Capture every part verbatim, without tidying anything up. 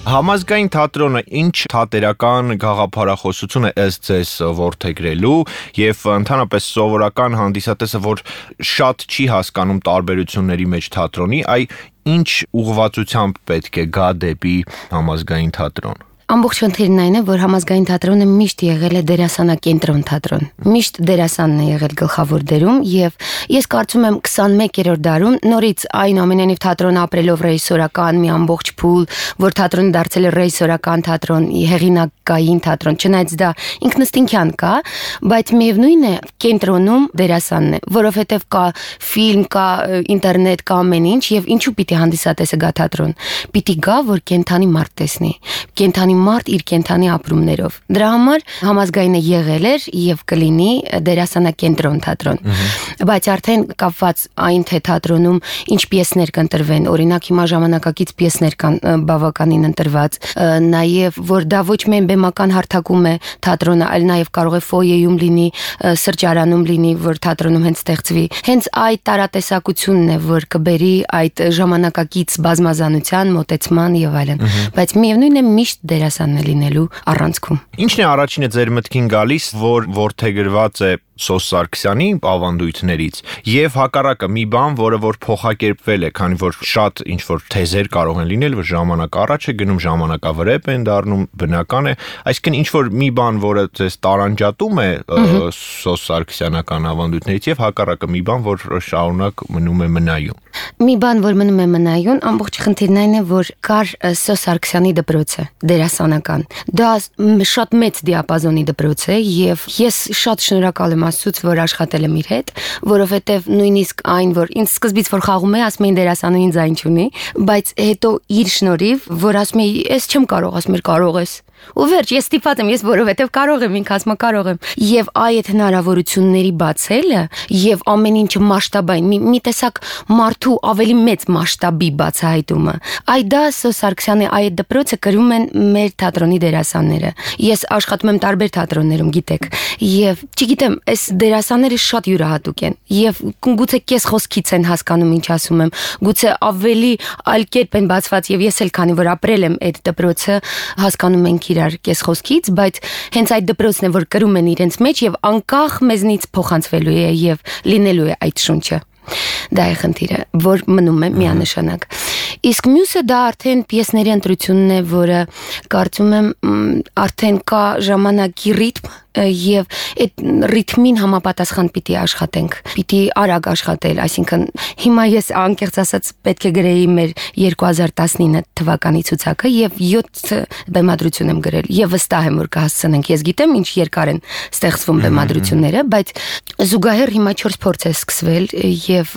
Համազգային թատրոնը ինչ թատերական գաղափարախոսություն է ըստ ձեզ որդեգրելու եւ ընդհանրապես սովորական հանդիսատեսը, որ շատ չի հասկանում տարբերությունների մեջ թատրոնի, այ ինչ ուղղվածությամբ պետք է գա դեպի համազգային թատրոն։ Ամբողջ խնդիրն այն է, որ համազգային թատրոնը միշտ եղել է դերասանակենտրոն թատրոն։ Միշտ դերասանն է եղել գլխավոր դերում եւ ես կարծում եմ քսանմեկերորդ դարում նորից այնուամենայնիվ թատրոնը ապրելով ռեժիսորական մի ամբողջ փուլ, որ թատրոնը դարձել է ռեժիսորական թատրոն, հեղինակային թատրոն, չնայած դա ինքնըստինքյան կա, բայց միևնույն է կենտրոնում դերասանն է, որովհետեւ կա ֆիլմ, կա ինտերնետ, կա ամեն ինչ եւ ինչու պիտի հանդիսատեսը գա թատրոն։ Պիտի գա, որ կենթանի մարդ տեսնի։ Կենթանի մարդ իր կենթանի ապրումներով։ Դրա համար համազգայինը եղել էր եւ կլինի դերասանակենտրոն թատրոն։ Բայց արդեն կապված այն թե թատրոնում ինչ պիեսներ կընտրվեն, օրինակ հիմա ժամանակակից պիեսներ կան բավականին ընտրված, նաեւ որ դա ոչ միայն բեմական հարթակում է թատրոնը, այլ նաեւ կարող է ֆոյեում լինի, սրճարանում լինի, որ թատրոնում հենց ստեղծվի։ Հենց այդ տարատեսակությունն է, որ կբերի այդ ժամանակակից բազմազանության, մոտեցման եւ այլն։ Բայց միևնույնն է միշտ դերասանն է լինելու առանցքում։ Ինչն է առաջինը ձեր մտքին գալիս, որ որդեգրված է Սոս Սարգսյանի ավանդույթներից եւ հակառակը մի բան, որը որ փոխակերպվել է, քանի որ շատ ինչ որ թեզեր կարող են լինել, որ ժամանակ առաջ է գնում, ժամանակավրեպ են դառնում, բնական է, այսինքն ինչ որ մի բան, որը ձեզ տարանջատում է Սոս Սարգսյանական ավանդույթներից եւ հակառակը մի բան, որ շարունակ մնում է մնայուն։ Մի բան, որ մնում է մնայուն, ամբողջ խնդիրն այն է, որ կար Սոս Սարգսյանի դպրոցը, դերասանական։ Դա շատ մեծ դիապազոնի դպրոց է եւ ես շատ շնորհակալ եմ Աստծուց, որ աշխատել եմ իր հետ, որովհետև նույնիսկ այն, որ ինձ սկզբից որ խաղում է, ասում էին դերասանուհին ձայն չունի, բայց հետո իր շնորհիվ, որ ասում էի, ես չեմ կարող, ասում էր կարող ես։ Ու վերջ, ես ստիպված եմ, ես որովհետև կարող եմ, ինքս ասում կարող եմ։ Եվ այդ հնարավորությունների բացելը եւ ամեն ինչը մասշտաբային, մի, մի տեսակ մարդու ավելի մեծ մասշտաբի բացահայտումը։ Այդ դա Սոս Սարգսյանի այդ դպրոցը կրում են մեր թատրոնի դերասանները։ Ես աշխատում եմ տարբեր թատրոններում, գիտեք, եւ չգիտեմ, այս դերասանները շատ յուրահատուկ են եւ գուցե կես խոսքից են հասկանում ինչ ասում եմ, գուցե ավելի այլ կերպ են բացված եւ ես էլ քանի որ ապրել եմ այդ դպրոցը, հասկանում ենք իրար կես խոսքից, բայց հենց այդ դպրոցն է, որ կրում են իրենց մեջ եւ անկախ մեզնից փոխանցվելու է եւ լինելու է այդ շունչը։ Դա է խնդիրը, որ մնում է միանշանակ։ Իսկ մյուսը դա արդեն պիեսների ընտրությունն է, որը կարծում եմ արդեն կա ժամանակի ռիթմ եւ այդ ռիթմին համապատասխան պիտի աշխատենք, պիտի արագ աշխատել, այսինքն հիմա ես անկեղծ ասած պետք է գրեի մեր երկու հազար տասնինը թվականի ցուցակը եւ յոթ բեմադրություն եմ գրել եւ վստահ եմ որ կհասցնենք, ես գիտեմ ինչ երկար են ստեղծվում բեմադրությունները, բայց զուգահեռ հիմա չորս փորձ է սկսվել եւ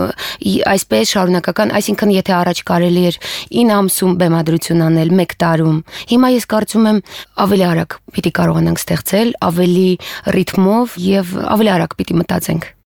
այսպես շարունակական, այսինքն եթե առաջ կարելի էր ինը ամսում բեմադրություն անել, մեկ տարում, հիմա ես կարծում եմ ավելի արագ պիտի կարողանանք ստեղծել, ավելի ռիթմով եւ ավելի արագ պիտի մտածենք։